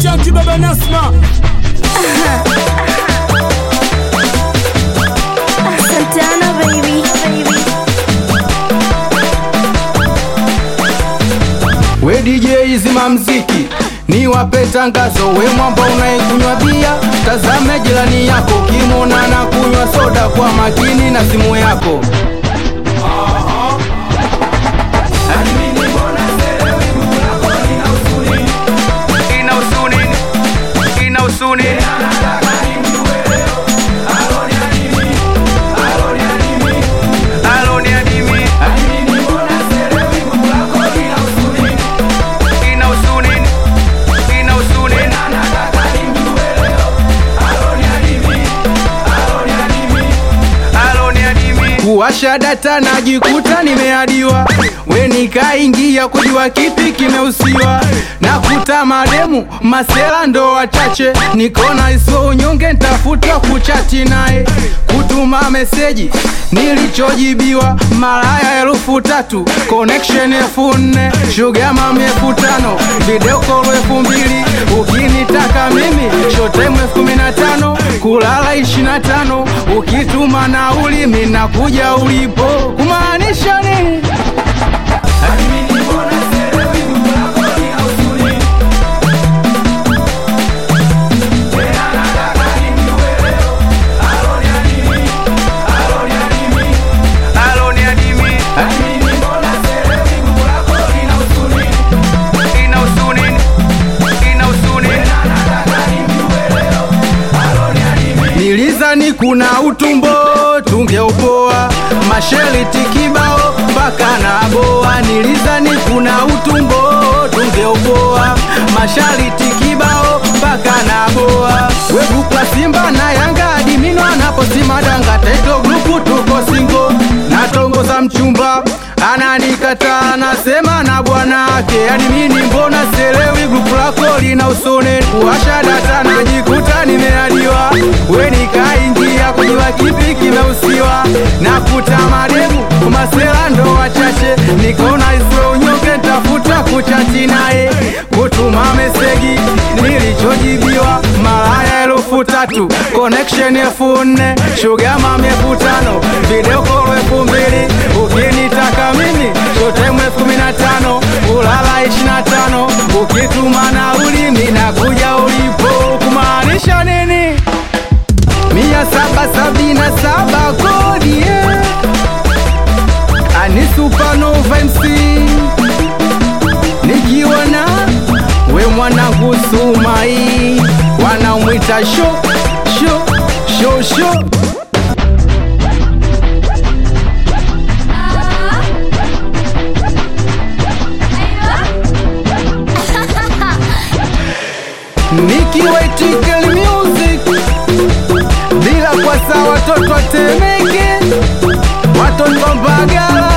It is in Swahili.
Chunky Baba Nasma. Santana baby. We DJ zima mziki, ni wape tangazo. We mwamba unaikunywa bia, tazame jirani yako, kimona na kunywa soda kwa makini na simu yako. Kuwasha data najikuta nimeadiwa, we nikaingia kujua kipi kimeusiwa. Nakuta mademu masela ndo wachache, nikona iso unyonge ntafuta kuchati nae. Kutuma meseji nilichojibiwa, malaya 3,000, connection 4,000, sugar mami 5,000, video call 2,000, ukinitaka mimi shotemu 15,000, kulala 25, ukituma nauli mina kuja ulipo. Kumaanisha nini? Nilizani kuna utumbo tungeupoa, mashariti kibao mpaka na boa. Nilizani kuna utumbo tungeupoa, mashariti kibao mpaka na boa. We kwa Simba na Yanga adimino anaposima danga, teto grupu tuko singo, natongoza mchumba ananikata, anasema na bwanake. Adimini mbona selewi, grupu lako lina usone. Kuwasha data najikuta nimeadiwa, we nikaingia kujua kipi kimeusiwa. Nakuta mademu masela ndo wachache, nikona iso unyonge ntafuta kuchati nae. Kutuma meseji nilichojibiwa, malaya 3,000, connection 4,000, sugar mami 5,000, video call 2,000, ukinitaka mimi shotemu 15,000, ulala 25, ukituma nauli mina kuja ulipo. Kumaanisha nini? 777 kodi Ani Supernova MC, nikiwa na we mwanangu Sumai, wanamwita show. Nikiwa Tickle Music, bila kwa saa watoto Temeke, watoto Mbagala.